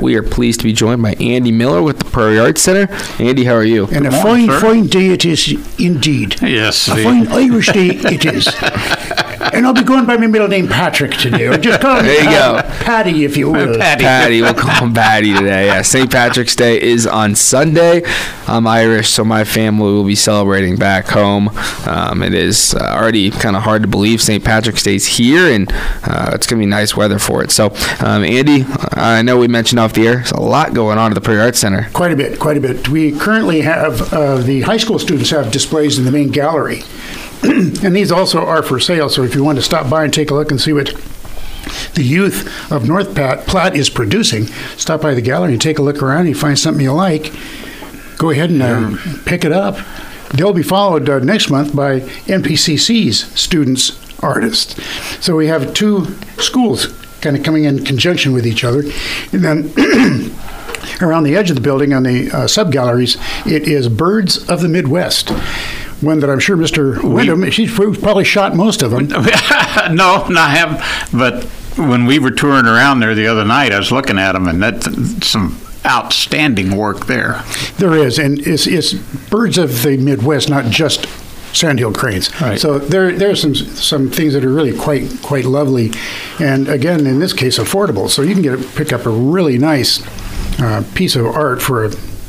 we are pleased to be joined by Andy Miller with the Prairie Arts Center. Andy, how are you? And a fine day it is indeed. Yes. A fine Irish day it is. And I'll be going by my middle name, Patrick, today. Or just call me there you go. Patty, if you will. Patty. We'll call him Patty today. Yeah, St. Patrick's Day is on Sunday. I'm Irish, so my family will be celebrating back home. It is already kind of hard to believe St. Patrick's Day's here, and it's going to be nice weather for it. So, Andy, I know we mentioned off the air, there's a lot going on at the Prairie Arts Center. Quite a bit. We currently have the high school students have displays in the main gallery. And these also are for sale, so if you want to stop by and take a look and see what the youth of North Platte is producing, stop by the gallery and take a look around. You find something you like, go ahead and pick it up. They'll be followed next month by NPCC's students artists. So we have two schools kind of coming in conjunction with each other. And then around the edge of the building on the sub-galleries, it is Birds of the Midwest. One that I'm sure Mr. Wyndham, he's probably shot most of them. No, I haven't. But when we were touring around there the other night, I was looking at them, and that's some outstanding work there. There is, and it's Birds of the Midwest, not just sandhill cranes. Right. So there's some things that are really quite lovely, and again, in this case, affordable. So you can pick up a really nice piece of art for a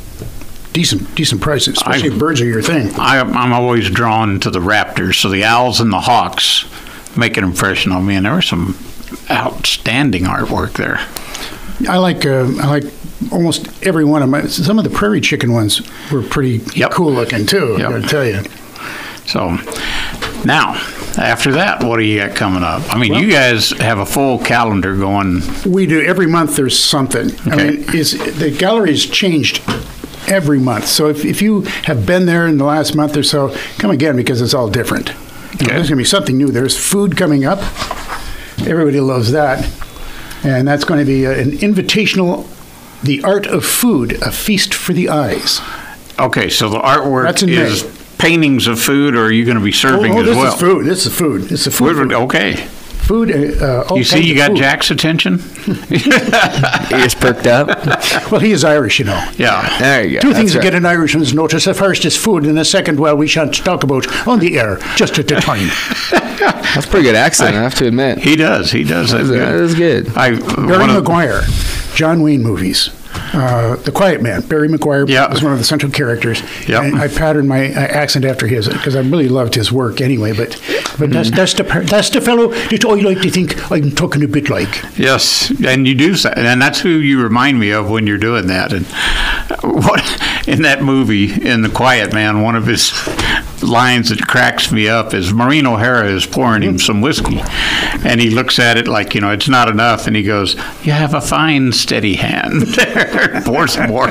decent price, especially if birds are your thing. I'm always drawn to the raptors, so the owls and the hawks make an impression on me, and there was some outstanding artwork there. I like almost every one of my. Some of the prairie chicken ones were pretty cool looking too. Yep. I gotta tell you. So now, after that, what do you got coming up? I mean, you guys have a full calendar going. We do. Every month there's something. Okay. I mean, the gallery's changed every month. So if you have been there in the last month or so, come again because it's all different. Okay. There's going to be something new. There's food coming up. Everybody loves that. And that's going to be an invitational, The Art of Food, a Feast for the Eyes. Okay, so the artwork is paintings of food, or are you going to be serving as well? This is food. This is food. This is food. Okay. Food. You see, you got Jack's attention? He is perked up. Well, he is Irish, you know. Yeah. There you go. Two things that get an Irishman's notice. The first is food, and the second, well, we shan't talk about on the air, just at the time. That's a pretty good accent, I have to admit. He does. That is good. Barry Maguire, John Wayne movies. The Quiet Man, Barry Maguire was one of the central characters. Yep. And I patterned my accent after his because I really loved his work anyway. But that's the fellow that I like to think I'm talking a bit like. Yes, and you do, and that's who you remind me of when you're doing that. And what in that movie, in The Quiet Man, one of his lines that cracks me up is Maureen O'Hara is pouring him some whiskey, and he looks at it like, it's not enough, and he goes, "You have a fine, steady hand." There, pour some more.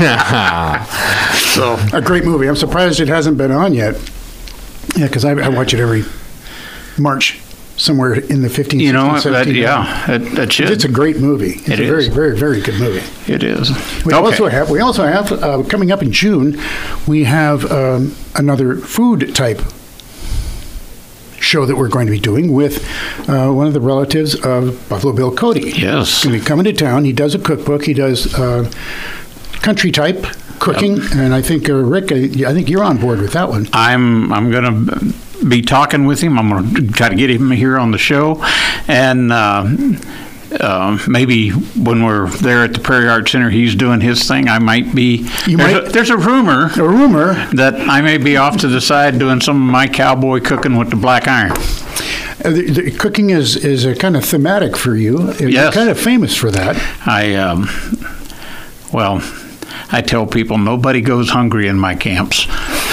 So a great movie. I'm surprised it hasn't been on yet. Yeah, because I watch it every March. Somewhere in the 15th, you know, 17th. that should. It's a great movie. It's a very, very, very good movie. It is. We also have coming up in June, we have another food type show that we're going to be doing with one of the relatives of Buffalo Bill Cody. Yes. He's going to be coming to town. He does a cookbook. He does country type cooking, and I think Rick, I think you're on board with that one. I'm going to be talking with him. I'm going to try to get him here on the show, and maybe when we're there at the Prairie Arts Center, he's doing his thing. I might be. There's a rumor that I may be off to the side doing some of my cowboy cooking with the black iron. The cooking is a kind of thematic for you. Yes. You're kind of famous for that. I tell people nobody goes hungry in my camps.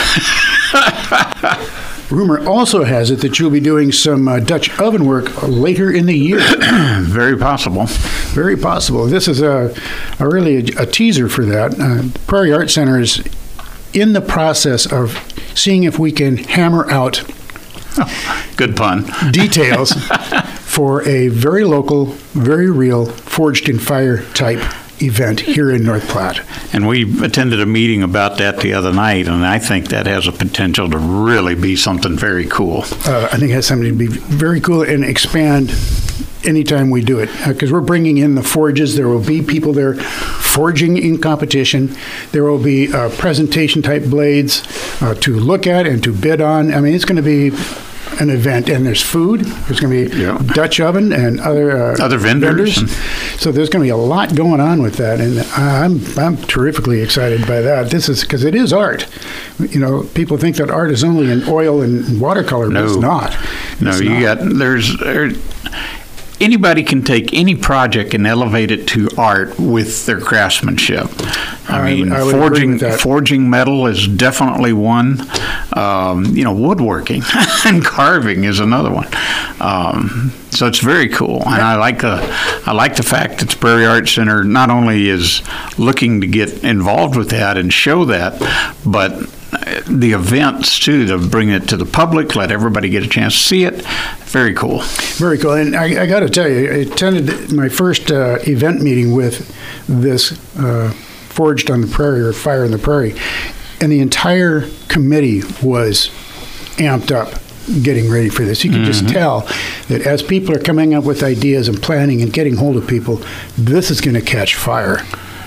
Rumor also has it that you'll be doing some Dutch oven work later in the year. Very possible. Very possible. This is really a teaser for that. Prairie Arts Center is in the process of seeing if we can hammer out good pun details for a very local, very real, forged in fire type event here in North Platte. And we attended a meeting about that the other night, and I think that has a potential to really be something very cool. I think it has something to be very cool and expand anytime we do it, because we're bringing in the forges. There will be people there forging in competition. There will be presentation-type blades to look at and to bid on. I mean, it's going to be an event, and there's food. There's going to be Dutch oven and other vendors. So there's going to be a lot going on with that, and I'm terrifically excited by that. This is because it is art. You know, people think that art is only in oil and watercolor, but it's not. Anybody can take any project and elevate it to art with their craftsmanship. I mean, forging metal is definitely one. Woodworking and carving is another one. So it's very cool, and I like the fact that the Prairie Art Center not only is looking to get involved with that and show that, but the events too, to bring it to the public, let everybody get a chance to see it. Very cool. Very cool. And I got to tell you, I attended my first event meeting with this Forged on the Prairie, or Fire in the Prairie, and the entire committee was amped up getting ready for this. You can just tell that as people are coming up with ideas and planning and getting hold of people, this is going to catch fire.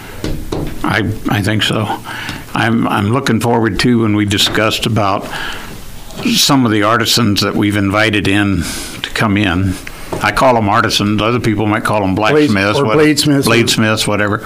I think so. I'm looking forward to when we discussed about some of the artisans that we've invited in to come in. I call them artisans. Other people might call them blacksmiths. Bladesmiths, whatever.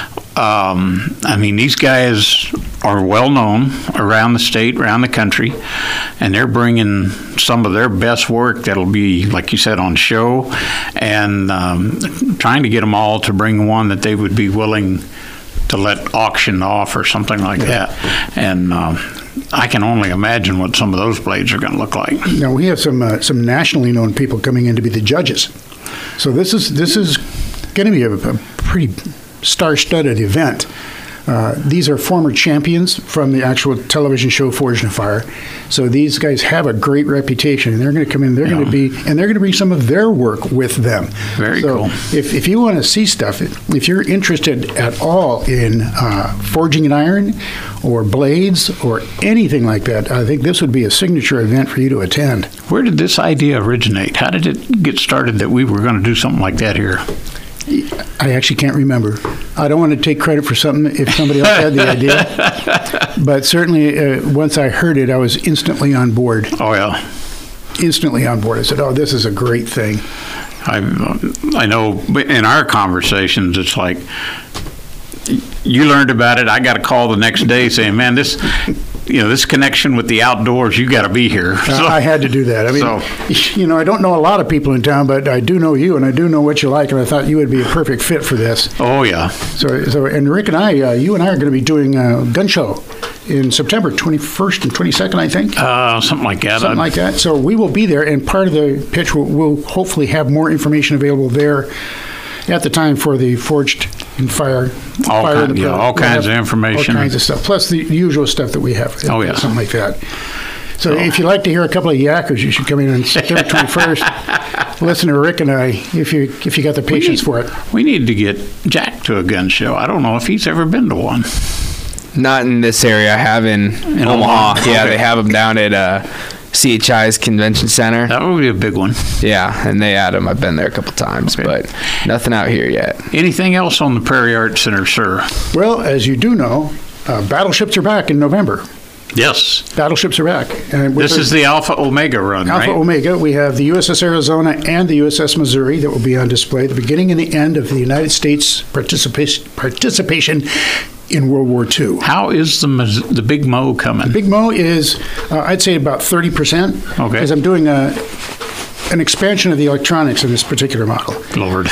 I mean, these guys are well known around the state, around the country, and they're bringing some of their best work that'll be, like you said, on show, and trying to get them all to bring one that they would be willing to let auction off or something like that. And I can only imagine what some of those blades are going to look like. Now, we have some nationally known people coming in to be the judges. So this is going to be a pretty star-studded event. These are former champions from the actual television show Forged in Fire. So these guys have a great reputation, and they're going to come in. They're going to bring some of their work with them. Very cool. If you want to see stuff, if you're interested at all in forging an iron or blades or anything like that, I think this would be a signature event for you to attend. Where did this idea originate? How did it get started that we were going to do something like that here? I actually can't remember. I don't want to take credit for something if somebody else had the idea. But certainly, once I heard it, I was instantly on board. Oh, yeah. Instantly on board. I said, oh, this is a great thing. I know in our conversations, it's like, you learned about it, I got a call the next day saying, man, this connection with the outdoors, you got to be here. So, I had to do that. I mean, I don't know a lot of people in town, but I do know you, and I do know what you like, and I thought you would be a perfect fit for this. Oh, yeah. So and Rick and I, you and I are going to be doing a gun show in September 21st and 22nd, I think. Something like that. Something like that. So we will be there, and part of the pitch, we'll hopefully have more information available there at the time for the Forged in Fire. All kinds of information. All kinds of stuff, plus the usual stuff that we have. Oh, yeah. Something like that. So if you'd like to hear a couple of yakkers, you should come in on September 21st. Listen to Rick and I, if you got the patience for it. We need to get Jack to a gun show. I don't know if he's ever been to one. Not in this area. I have in Omaha. Yeah, they have them down at CHI's Convention Center. That would be a big one. Yeah, and they had them. I've been there a couple times, but nothing out here yet. Anything else on the Prairie Art Center, sir? Well, as you do know, battleships are back in November. Yes. Battleships are back. This is the Alpha Omega run, right? Alpha Omega. We have the USS Arizona and the USS Missouri that will be on display at the beginning and the end of the United States participation in World War II. How is the Big Mo coming? The Big Mo is, I'd say, about 30%. Okay. Because I'm doing an expansion of the electronics in this particular model. Lord.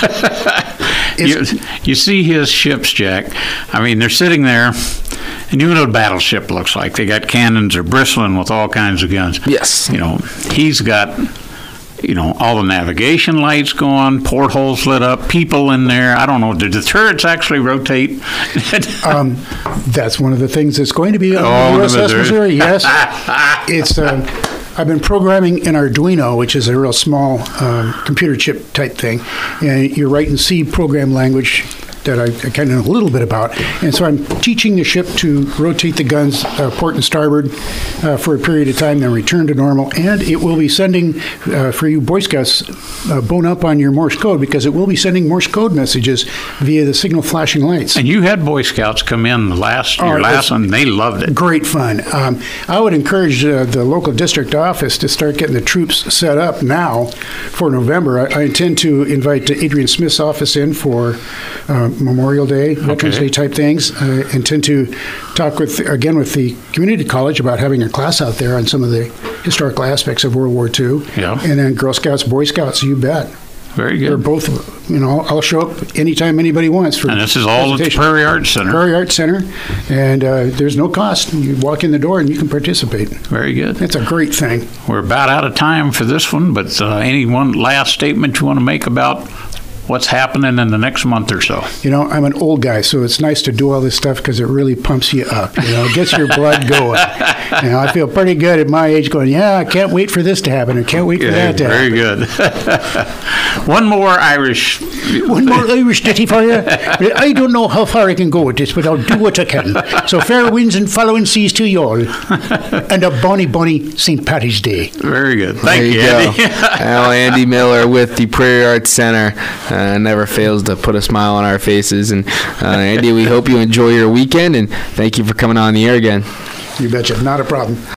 You see his ships, Jack. I mean, they're sitting there, and you know what a battleship looks like. They got cannons, they're bristling with all kinds of guns. Yes. He's got, all the navigation lights going, portholes lit up, people in there. I don't know. Did the turrets actually rotate? That's one of the things that's going to be on the USS Missouri. Yes. It's. I've been programming in Arduino, which is a real small computer chip type thing, and you're writing C program language that I kind of know a little bit about. And so I'm teaching the ship to rotate the guns port and starboard for a period of time, then return to normal. And it will be sending, for you Boy Scouts, bone up on your Morse code, because it will be sending Morse code messages via the signal flashing lights. And you had Boy Scouts come in your last one, they loved it. Great fun. I would encourage the local district office to start getting the troops set up now for November. I intend to invite Adrian Smith's office in for Memorial Day, Veterans Day type things. I intend to talk with the community college about having a class out there on some of the historical aspects of World War II. Yeah. And then Girl Scouts, Boy Scouts, you bet. Very good. They're both, I'll show up anytime anybody wants. And this is all at the Prairie Arts Center. Prairie Arts Center. And there's no cost. You walk in the door and you can participate. Very good. It's a great thing. We're about out of time for this one, but any one last statement you want to make about what's happening in the next month or so? I'm an old guy, so it's nice to do all this stuff because it really pumps you up. It gets your blood going. I feel pretty good at my age going, I can't wait for this to happen. I can't wait for that to happen. Very good. One more Irish ditty for you. I don't know how far I can go with this, but I'll do what I can. So fair winds and following seas to you all. And a bonny, bonny St. Paddy's Day. Very good. Thank you, Andy. Andy Miller with the Prairie Arts Center. Never fails to put a smile on our faces. And Andy, we hope you enjoy your weekend, and thank you for coming on the air again. You betcha. Not a problem.